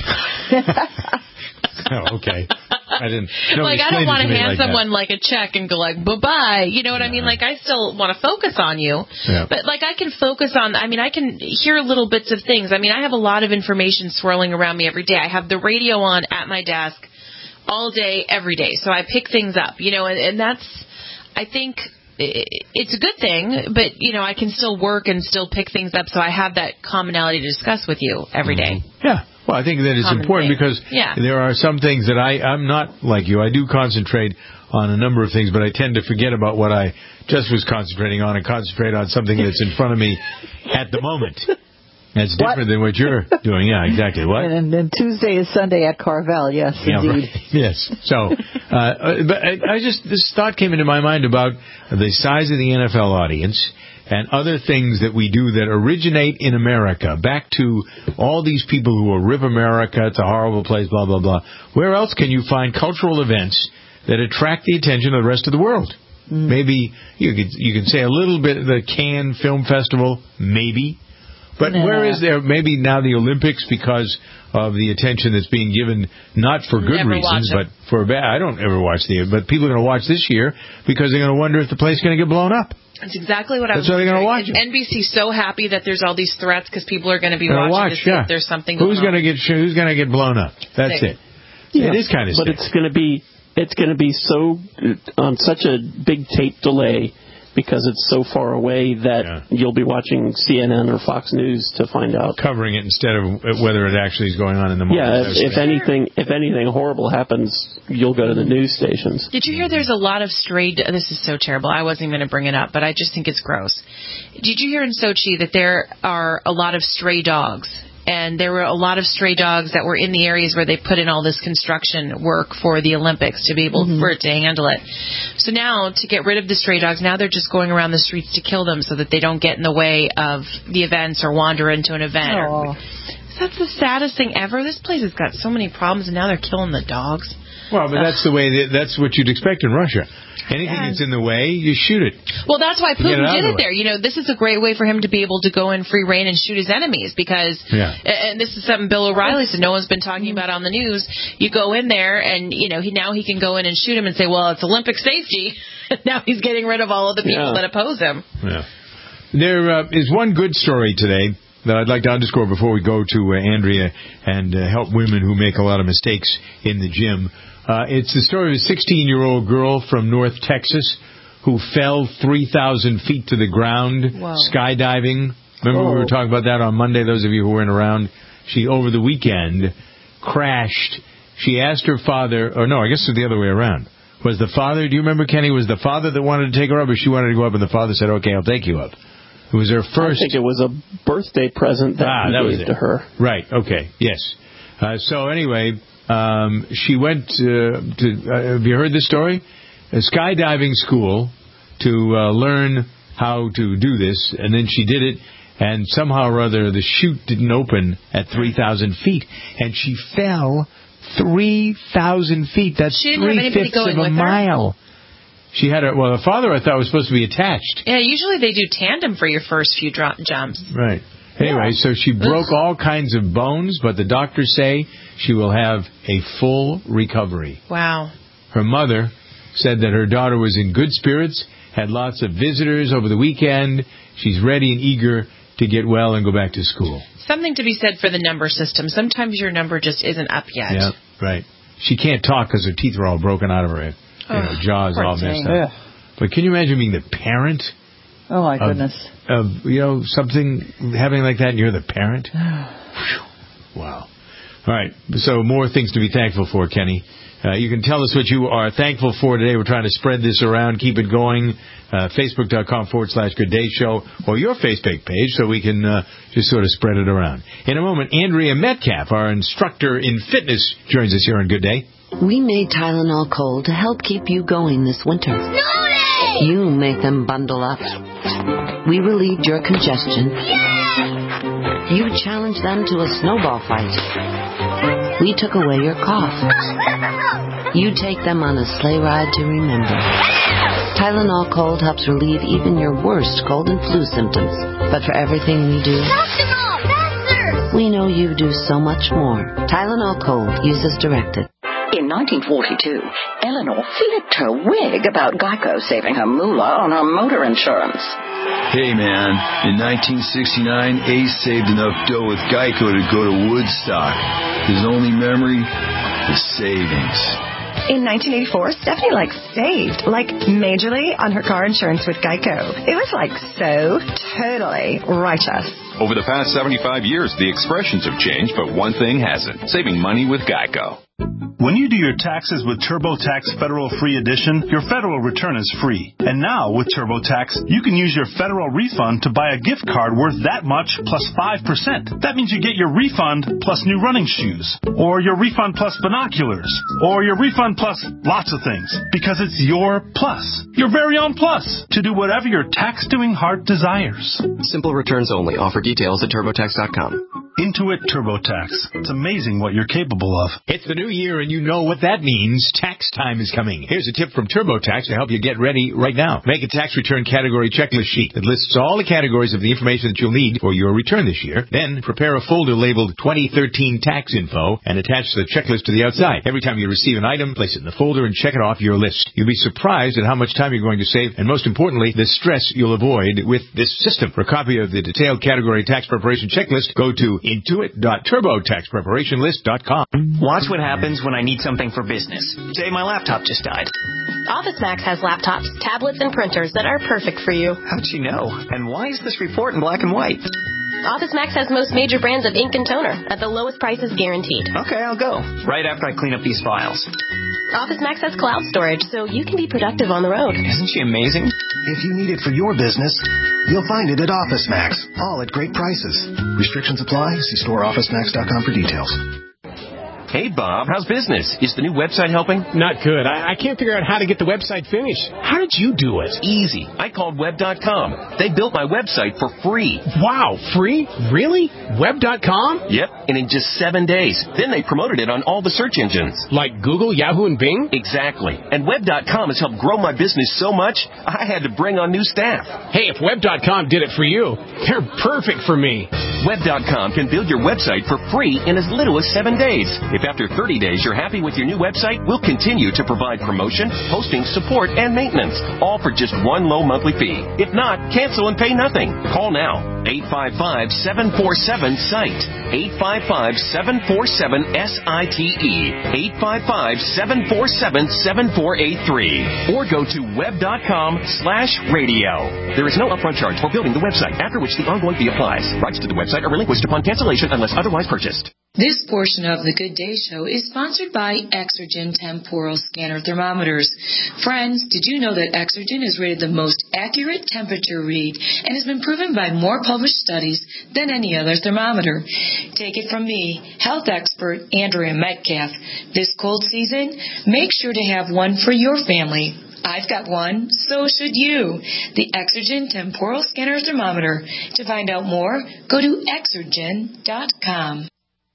Oh, okay. I didn't. Like, I don't want to hand like someone like a check and go like, bye-bye. You know what I mean? Like, I still want to focus on you. Yeah. But, like, I can focus on, I mean, I can hear little bits of things. I mean, I have a lot of information swirling around me every day. I have the radio on at my desk all day, every day. So I pick things up, you know, and, and that's, I think... It's a good thing, but, you know, I can still work and still pick things up, so I have that commonality to discuss with you every day. Yeah. Well, I think that it's Common important thing. because Yeah. there are some things that I, I'm not like you. I do concentrate on a number of things, but I tend to forget about what I just was concentrating on and concentrate on something that's in front of me at the moment. That's different than what you're doing. Yeah, exactly. What? And then Tuesday is Sunday at Carvel. Yes, Yeah, indeed. right. Yes. So, uh, but I, I just, this thought came into my mind about the size of the N F L audience and other things that we do that originate in America. Back to all these people who will rip America, it's a horrible place, blah, blah, blah. Where else can you find cultural events that attract the attention of the rest of the world? Mm. Maybe you could, you can say a little bit of the Cannes Film Festival, maybe. But Nah. where is there maybe now the Olympics because of the attention that's being given, not for good Never reasons, watch but for bad. I don't ever watch the, but people are going to watch this year because they're going to wonder if the place is going to get blown up. That's exactly what I was That's why they're going to watch wondering. it. N B C's so happy that there's all these threats because people are going to be They're watching watch, to see yeah. if there's something Who's going going to get who's going to get blown up? That's Sick. it. Yeah, it is kind of but sick. it's going to be it's going to be so on such a big tape delay because it's so far away that Yeah. you'll be watching C N N or Fox News to find out. Covering it instead of whether it actually is going on in the moment. Yeah, if, if anything if anything horrible happens, you'll go to the news stations. Did you hear there's a lot of stray... This is so terrible. I wasn't even going to bring it up, but I just think it's gross. Did you hear in Sochi that there are a lot of stray dogs? And there were a lot of stray dogs that were in the areas where they put in all this construction work for the Olympics to be able Mm-hmm. for it to handle it. So now, to get rid of the stray dogs, now they're just going around the streets to kill them so that they don't get in the way of the events or wander into an event. Or, that's the saddest thing ever. This place has got so many problems, and now they're killing the dogs. Well, but that's the way. That, that's what you'd expect in Russia. Anything Yeah. that's in the way, you shoot it. Well, that's why Get it Putin out of did the it way. there. You know, this is a great way for him to be able to go in free reign and shoot his enemies because, Yeah. and this is something Bill O'Reilly said no one's been talking about on the news. You go in there and, you know, he now he can go in and shoot him and say, well, it's Olympic safety. Now he's getting rid of all of the people Yeah. that oppose him. Yeah. There uh, is one good story today that I'd like to underscore before we go to uh, Andrea and uh, help women who make a lot of mistakes in the gym. Uh, it's the story of a sixteen-year-old girl from North Texas who fell three thousand feet to the ground Wow. skydiving. Remember we Oh. were talking about that on Monday, those of you who weren't around? She, over the weekend, crashed. She asked her father, or no, I guess it was the other way around. Was the father, do you remember, Kenny, was the father that wanted to take her up, or she wanted to go up and the father said, okay, I'll take you up? It was her first... I think it was a birthday present that ah, he that was gave it. to her. Right, okay, yes. Uh, so anyway, Um, she went uh, to, uh, have you heard this story? A skydiving school to uh, learn how to do this, and then she did it, and somehow or other the chute didn't open at three thousand feet, and she fell three thousand feet. That's three-fifths of a mile. She had a, well, her father, I thought, was supposed to be attached. Yeah, usually they do tandem for your first few drop jumps. Right. Anyway, yeah. So she broke all kinds of bones, but the doctors say she will have a full recovery. Wow. Her mother said that her daughter was in good spirits, had lots of visitors over the weekend. She's ready and eager to get well and go back to school. Something to be said for the number system. Sometimes your number just isn't up yet. Yeah, right. She can't talk because her teeth are all broken out of her head. You know, oh, jaws all messed up. Yeah. But can you imagine being the parent? Oh, my of, goodness. Of, you know, something happening like that and you're the parent? Wow. All right. So more things to be thankful for, Kenny. Uh, you can tell us what you are thankful for today. We're trying to spread this around, keep it going. Uh, Facebook.com forward slash Good Day Show or your Facebook page so we can uh, just sort of spread it around. In a moment, Andrea Metcalf, our instructor in fitness, joins us here on Good Day. We made Tylenol Cold to help keep you going this winter. Snowday! You make them bundle up. We relieved your congestion. Yay! You challenged them to a snowball fight. We took away your cough. You take them on a sleigh ride to remember. Tylenol Cold helps relieve even your worst cold and flu symptoms. But for everything we do, we know you do so much more. Tylenol Cold. Use as directed. In nineteen forty-two, Eleanor flipped her wig about Geico saving her moolah on her motor insurance. Hey, man, in nineteen sixty-nine, Ace saved enough dough with Geico to go to Woodstock. His only memory, the savings. In nineteen eighty-four, Stephanie, like, saved, like, majorly on her car insurance with Geico. It was, like, so totally righteous. Over the past seventy-five years, the expressions have changed, but one thing hasn't. Saving money with Geico. When you do your taxes with TurboTax Federal Free Edition, your federal return is free. And now, with TurboTax, you can use your federal refund to buy a gift card worth that much plus five percent. That means you get your refund plus new running shoes, or your refund plus binoculars, or your refund plus lots of things. Because it's your plus, your very own plus, to do whatever your tax-doing heart desires. Simple returns only. Offer details at turbotax dot com. Intuit TurboTax. It's amazing what you're capable of. It's the new year, and you know what that means. Tax time is coming. Here's a tip from TurboTax to help you get ready right now. Make a tax return category checklist sheet that lists all the categories of the information that you'll need for your return this year. Then prepare a folder labeled twenty thirteen Tax Info and attach the checklist to the outside. Every time you receive an item, place it in the folder and check it off your list. You'll be surprised at how much time you're going to save, and most importantly, the stress you'll avoid with this system. For a copy of the detailed category tax preparation checklist, go to intuit dot turbo tax preparation list dot com. Watch what happens when I need something for business. Say my laptop just died. OfficeMax has laptops, tablets, and printers that are perfect for you. How'd you know? And why is this report in black and white? OfficeMax has most major brands of ink and toner at the lowest prices guaranteed. Okay, I'll go. Right after I clean up these files. OfficeMax has cloud storage, so you can be productive on the road. Isn't she amazing? If you need it for your business, you'll find it at OfficeMax, all at great prices. Restrictions apply. See store office max dot com for details. Hey, Bob, how's business? Is the new website helping? Not good. I, I can't figure out how to get the website finished. How did you do it? Easy. I called web dot com. They built my website for free. Wow, free? Really? web dot com? Yep, and in just seven days. Then they promoted it on all the search engines. Like Google, Yahoo, and Bing? Exactly. And web dot com has helped grow my business so much, I had to bring on new staff. Hey, if web dot com did it for you, they're perfect for me. web dot com can build your website for free in as little as seven days. If after thirty days you're happy with your new website, we'll continue to provide promotion, hosting, support, and maintenance, all for just one low monthly fee. If not, cancel and pay nothing. Call now. eight five five, seven four seven, S I T E. eight five five, seven four seven, S I T E. eight five five, seven four seven, seven four eight three. Or go to web dot com slash radio. There is no upfront charge for building the website, after which the ongoing fee applies. Rights to the website are relinquished upon cancellation unless otherwise purchased. This portion of the Good Day Show is sponsored by Exergen Temporal Scanner Thermometers. Friends, did you know that Exergen is rated the most accurate temperature read and has been proven by more published studies than any other thermometer? Take it from me, health expert Andrea Metcalf. This cold season, make sure to have one for your family. I've got one, so should you. The Exergen Temporal Scanner Thermometer. To find out more, go to exergen dot com.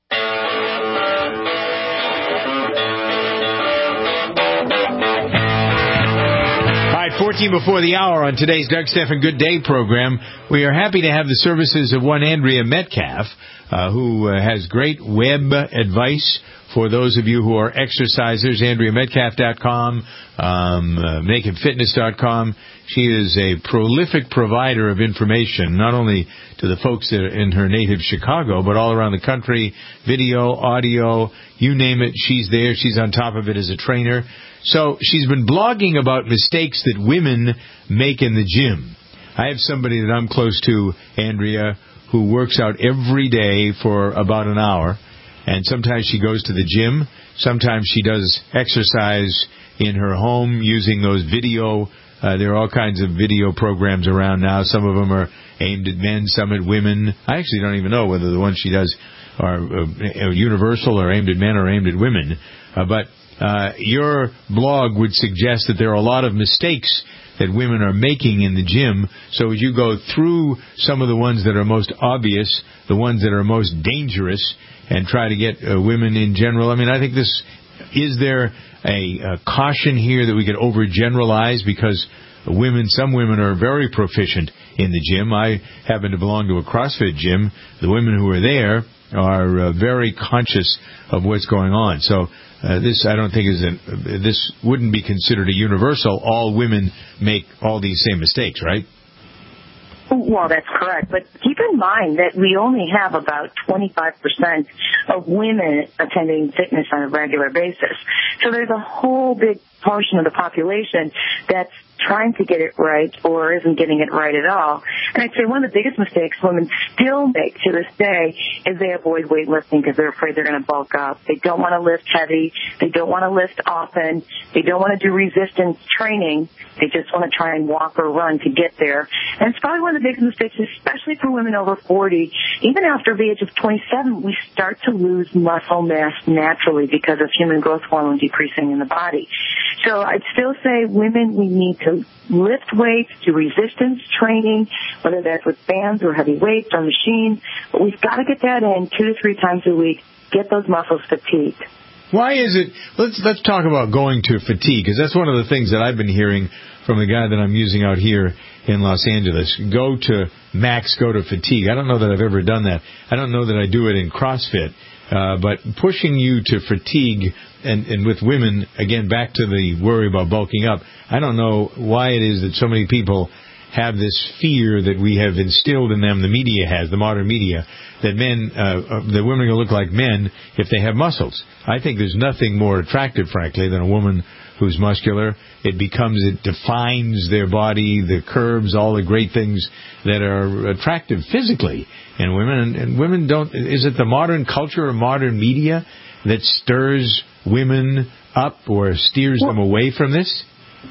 fourteen before the hour on today's Doug Stephan Good Day program. We are happy to have the services of one Andrea Metcalf, uh, who uh, has great web advice for those of you who are exercisers. Andrea Metcalf dot com, um, uh, Naked Fitness dot com. She is a prolific provider of information, not only to the folks that are in her native Chicago, but all around the country. Video, audio, you name it, she's there. She's on top of it as a trainer. So she's been blogging about mistakes that women make in the gym. I have somebody that I'm close to, Andrea, who works out every day for about an hour. And sometimes she goes to the gym. Sometimes she does exercise in her home using those video. Uh, there are all kinds of video programs around now. Some of them are aimed at men, some at women. I actually don't even know whether the ones she does are uh, universal or aimed at men or aimed at women. Uh, but uh, your blog would suggest that there are a lot of mistakes that women are making in the gym. So as you go through some of the ones that are most obvious, the ones that are most dangerous, and try to get uh, women in general, I mean, I think this, is there a, a caution here that we could overgeneralize because women, some women are very proficient in the gym. I happen to belong to a CrossFit gym. The women who are there are uh, very conscious of what's going on. So uh, this, I don't think, is a, this wouldn't be considered a universal. All women make all these same mistakes, right? Well, that's correct. But keep in mind that we only have about twenty-five percent of women attending fitness on a regular basis. So there's a whole big portion of the population that's trying to get it right or isn't getting it right at all. And I'd say one of the biggest mistakes women still make to this day is they avoid weightlifting because they're afraid they're going to bulk up. They don't want to lift heavy. They don't want to lift often. They don't want to do resistance training. They just want to try and walk or run to get there. And it's probably one of the biggest mistakes, especially for women over forty. Even after the age of twenty-seven, we start to lose muscle mass naturally because of human growth hormone decreasing in the body. So I'd still say women, we need to lift weights, do resistance training, whether that's with bands or heavy weights or machines. But we've got to get that in two to three times a week, get those muscles fatigued. Why is it, let's let's talk about going to fatigue, because that's one of the things that I've been hearing from the guy that I'm using out here in Los Angeles. Go to max, go to fatigue. I don't know that I've ever done that. I don't know that I do it in CrossFit. Uh, but pushing you to fatigue, and, and with women, again, back to the worry about bulking up, I don't know why it is that so many people have this fear that we have instilled in them, the media has, the modern media, that men, uh, that women are going to look like men if they have muscles. I think there's nothing more attractive, frankly, than a woman who's muscular. It becomes, it defines their body, the curves, all the great things that are attractive physically in women. And, and women don't, is it the modern culture or modern media that stirs women up or steers them away from this?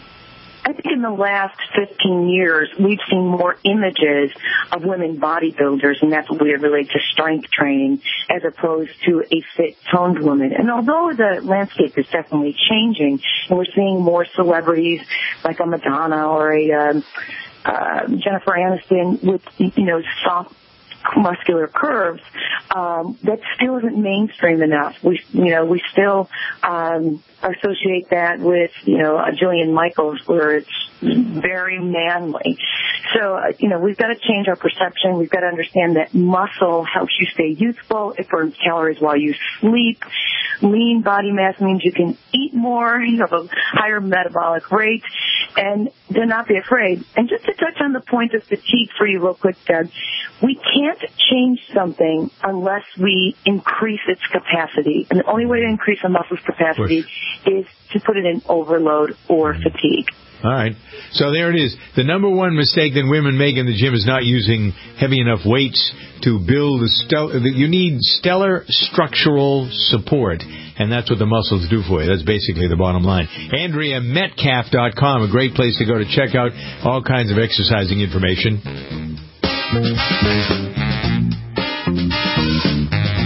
I think in the last fifteen years, we've seen more images of women bodybuilders, and that's what we relate to strength training, as opposed to a fit, toned woman. And although the landscape is definitely changing, and we're seeing more celebrities like a Madonna or a um, uh, Jennifer Aniston with, you know, soft, muscular curves, um, that still isn't mainstream enough. We, you know, we still um, associate that with, you know, a Jillian Michaels, where it's very manly. So, uh, you know, we've got to change our perception. We've got to understand that muscle helps you stay youthful. It burns calories while you sleep. Lean body mass means you can eat more. You have a higher metabolic rate. And do not be afraid. And just to touch on the point of fatigue for you real quick, Doug, we can't change something unless we increase its capacity. And the only way to increase a muscle's capacity is to put it in overload or fatigue. All right. So there it is. The number one mistake that women make in the gym is not using heavy enough weights to build a stel- you need stellar structural support, and that's what the muscles do for you. That's basically the bottom line. Andrea Metcalf dot com, a great place to go to check out all kinds of exercising information.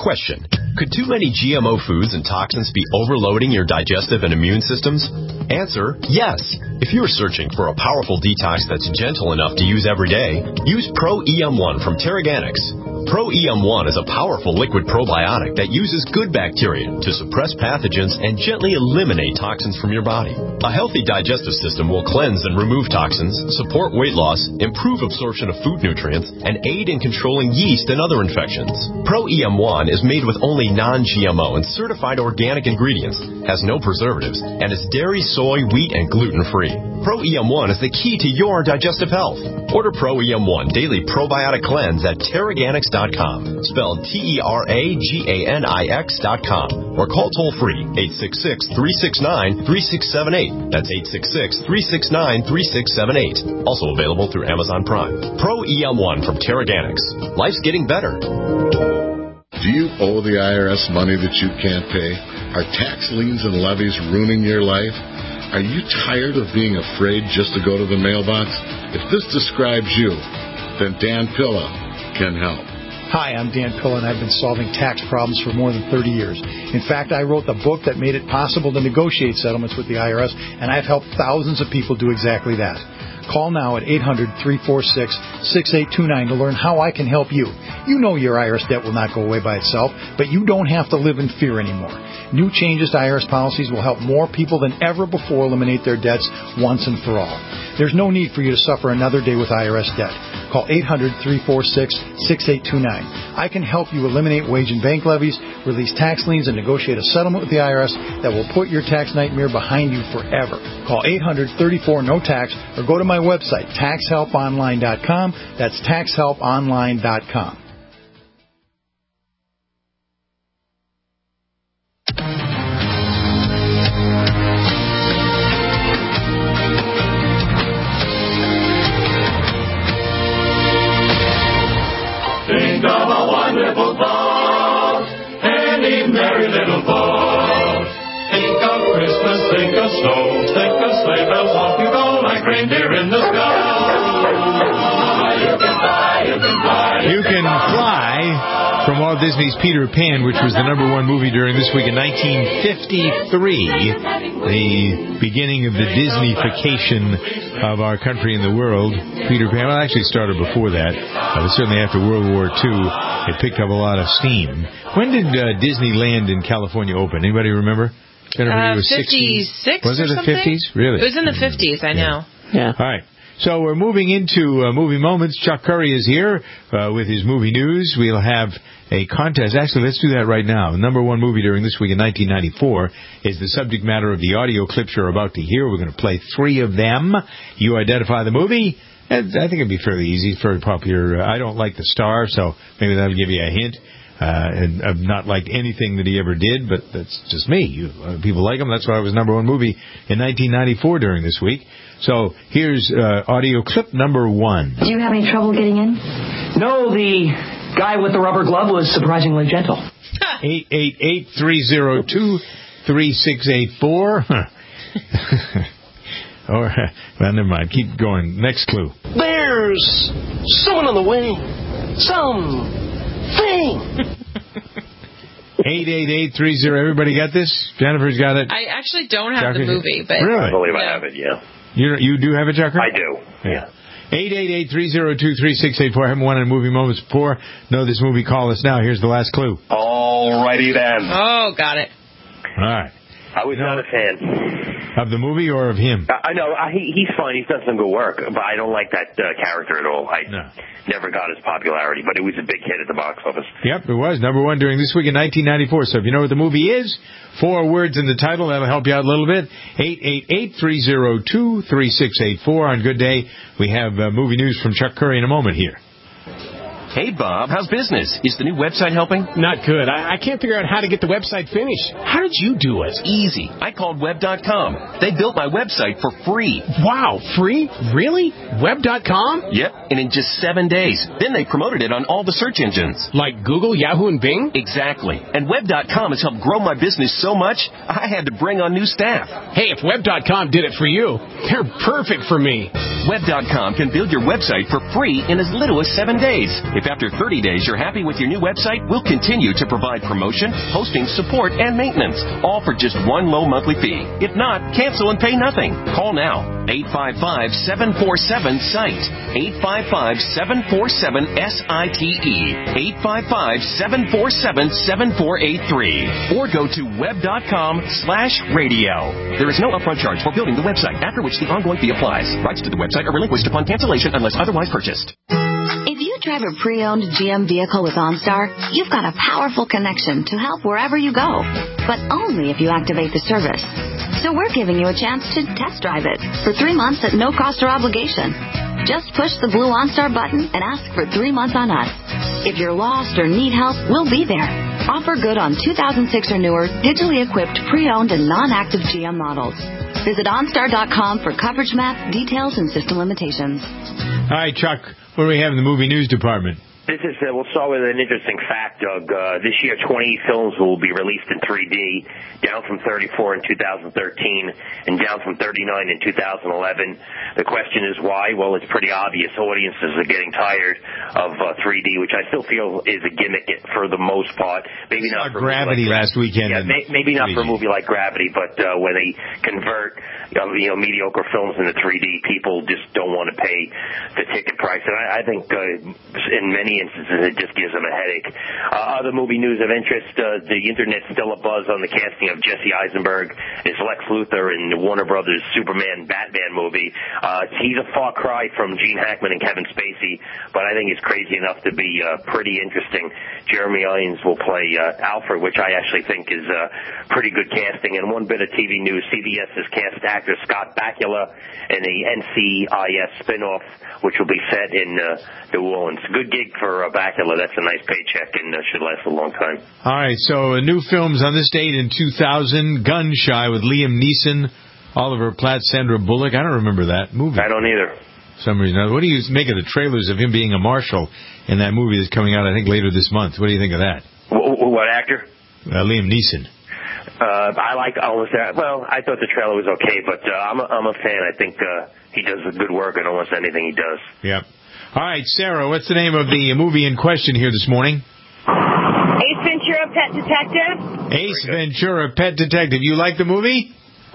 Question. Could too many G M O foods and toxins be overloading your digestive and immune systems? Answer, yes. If you're searching for a powerful detox that's gentle enough to use every day, use Pro E M one from Terraganics. Pro E M one is a powerful liquid probiotic that uses good bacteria to suppress pathogens and gently eliminate toxins from your body. A healthy digestive system will cleanse and remove toxins, support weight loss, improve absorption of food nutrients, and aid in controlling yeast and other infections. Pro E M one is made with only non-G M O and certified organic ingredients, has no preservatives, and is dairy, soy, wheat, and gluten-free. Pro E M one is the key to your digestive health. Order Pro E M one Daily Probiotic Cleanse at Terraganics dot com, spelled T E R A G A N I X dot com, or call toll-free eight six six, three six nine, three six seven eight. That's eight six six, three six nine, three six seven eight. Also available through Amazon Prime. Pro E M one from Terraganics. Life's getting better. Do you owe the I R S money that you can't pay? Are tax liens and levies ruining your life? Are you tired of being afraid just to go to the mailbox? If this describes you, then Dan Pilla can help. Hi, I'm Dan Pilla, and I've been solving tax problems for more than thirty years. In fact, I wrote the book that made it possible to negotiate settlements with the I R S, and I've helped thousands of people do exactly that. Call now at eight hundred, three four six, six eight two nine to learn how I can help you. You know your I R S debt will not go away by itself, but you don't have to live in fear anymore. New changes to I R S policies will help more people than ever before eliminate their debts once and for all. There's no need for you to suffer another day with I R S debt. Call eight hundred, three four six, six eight two nine. I can help you eliminate wage and bank levies, release tax liens, and negotiate a settlement with the I R S that will put your tax nightmare behind you forever. Call eight hundred, thirty-four, no tax or go to my website, tax help online dot com. That's tax help online dot com. Think of a wonderful thought, any merry little thought. Think of Christmas, think of snow, think of sleigh bells, off you go like reindeer in the sky. You can fly, you can fly. You can fly from Walt Disney's Peter Pan, which was the number one movie during this week in nineteen fifty-three, the beginning of the Disneyfication of our country and the world. Peter Pan, well, actually started before that, uh, but certainly after World War Two, it picked up a lot of steam. When did uh, Disneyland in California open? Anybody remember? Uh, fifty-six Was it or the something? fifties? Really? It was in the fifties, I know. Yeah. All right. So we're moving into uh, movie moments. Chuck Curry is here uh, with his movie news. We'll have a contest. Actually, let's do that right now. The number one movie during this week in nineteen ninety-four is the subject matter of the audio clips you're about to hear. We're going to play three of them. You identify the movie. And I think it'd be fairly easy. It's very popular. I don't like the star, so maybe that'll give you a hint. Uh, and I've not liked anything that he ever did, but that's just me. You, uh, people like him. That's why it was number one movie in nineteen ninety-four during this week. So here's uh, audio clip number one. Do you have any trouble getting in? No, the guy with the rubber glove was surprisingly gentle. eight eight eight, three oh two, three six eight four. Or, well, never mind. Keep going. Next clue. There's someone on the way. Something. eight eight eight, three oh. Everybody got this? Jennifer's got it. I actually don't have Chuck, the movie, but really? I believe yeah. I have it, yeah. You you do have it, Chucker? I do. Yeah. eight eight eight, three oh two, three six eight four. I haven't won in movie moments before. Know this movie. Call us now. Here's the last clue. All righty then. Oh, got it. All right. I was not a fan. Of the movie or of him? I, I know. I, he, he's fine. He's done some good work, but I don't like that uh, character at all. I no. never got his popularity, but it was a big hit at the box office. Yep, it was. Number one during this week in nineteen ninety-four. So if you know what the movie is, four words in the title. That'll help you out a little bit. eight eight eight, three oh two, three six eight four. On Good Day, we have uh, movie news from Chuck Curry in a moment here. Hey, Bob, how's business? Is the new website helping? Not good. I, I can't figure out how to get the website finished. How did you do it? Easy. I called web dot com. They built my website for free. Wow, free? Really? web dot com? Yep, and in just seven days. Then they promoted it on all the search engines. Like Google, Yahoo, and Bing? Exactly. And web dot com has helped grow my business so much, I had to bring on new staff. Hey, if web dot com did it for you, they're perfect for me. web dot com can build your website for free in as little as seven days. If after thirty days you're happy with your new website, we'll continue to provide promotion, hosting, support, and maintenance, all for just one low monthly fee. If not, cancel and pay nothing. Call now. eight five five, seven four seven, S I T E. eight five five, seven four seven, S I T E. eight five five, seven four seven, seven four eight three. Or go to web.com slash radio. There is no upfront charge for building the website, after which the ongoing fee applies. Rights to the website are relinquished upon cancellation unless otherwise purchased. If you drive a pre-owned G M vehicle with OnStar, you've got a powerful connection to help wherever you go, but only if you activate the service. So we're giving you a chance to test drive it for three months at no cost or obligation. Just push the blue OnStar button and ask for three months on us. If you're lost or need help, we'll be there. Offer good on two thousand six or newer, digitally equipped, pre-owned, and non-active G M models. Visit OnStar dot com for coverage map, details, and system limitations. All right, Chuck, what do we have in the movie news department? This is, uh, we'll start with an interesting fact, Doug. Uh, this year, twenty films will be released in three D, down from thirty-four in two thousand thirteen, and down from thirty-nine in two thousand eleven. The question is why? Well, it's pretty obvious. Audiences are getting tired of uh, three D, which I still feel is a gimmick for the most part. Maybe not for Gravity like, last weekend. Yeah, may, maybe not for a movie like Gravity, but uh, when they convert you know, you know, mediocre films into three D, people just don't want to pay the ticket price. And I, I think uh, in many instances, it just gives them a headache. Uh, other movie news of interest, uh, the internet's still abuzz on the casting of Jesse Eisenberg as Lex Luthor in the Warner Brothers Superman Batman movie. Uh, he's a far cry from Gene Hackman and Kevin Spacey, but I think he's crazy enough to be uh, pretty interesting. Jeremy Irons will play uh, Alfred, which I actually think is uh, pretty good casting. And one bit of T V news, C B S has cast actor Scott Bakula in the N C I S spinoff, which will be set in uh, New Orleans. Good gig for uh, Bakula. That's a nice paycheck and uh, should last a long time. All right, so uh, new films on this date in two thousand, Gun Shy with Liam Neeson, Oliver Platt, Sandra Bullock. I don't remember that movie. I don't either. For some reason. What do you make of the trailers of him being a marshal in that movie that's coming out, I think, later this month? What do you think of that? What, what actor? Uh, Liam Neeson. Uh, I like almost that. Well, I thought the trailer was okay, but uh, I'm, a, I'm a fan. I think uh, he does good work in almost anything he does. Yep. All right, Sarah, what's the name of the movie in question here this morning? Ace Ventura, Pet Detective. Ace Ventura, Pet Detective. You like the movie?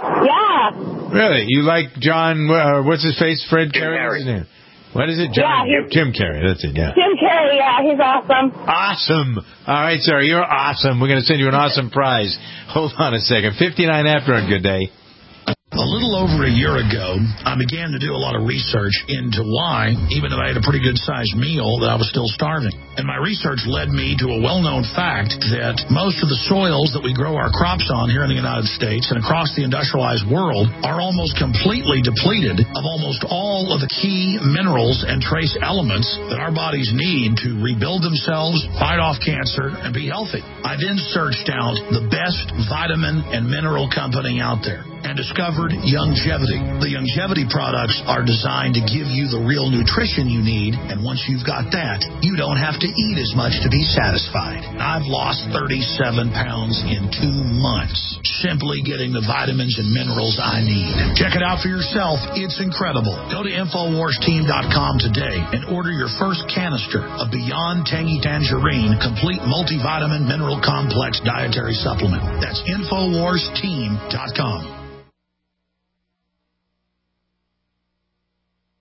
Yeah. Really? You like John, uh, what's his face, Fred Carey? What is it, John? Yeah, Tim Carey, that's it, yeah. Tim Carey, yeah, he's awesome. Awesome. All right, Sarah, you're awesome. We're going to send you an awesome prize. Hold on a second. fifty-nine after on Good Day. A little over a year ago, I began to do a lot of research into why, even though I had a pretty good-sized meal, that I was still starving. And my research led me to a well-known fact that most of the soils that we grow our crops on here in the United States and across the industrialized world are almost completely depleted of almost all of the key minerals and trace elements that our bodies need to rebuild themselves, fight off cancer, and be healthy. I then searched out the best vitamin and mineral company out there and discovered Youngevity. The Youngevity products are designed to give you the real nutrition you need, and once you've got that, you don't have to eat as much to be satisfied. I've lost thirty-seven pounds in two months, simply getting the vitamins and minerals I need. Check it out for yourself. It's incredible. Go to Infowars Team dot com today and order your first canister of Beyond Tangy Tangerine Complete Multivitamin Mineral Complex Dietary Supplement. That's Infowars Team dot com.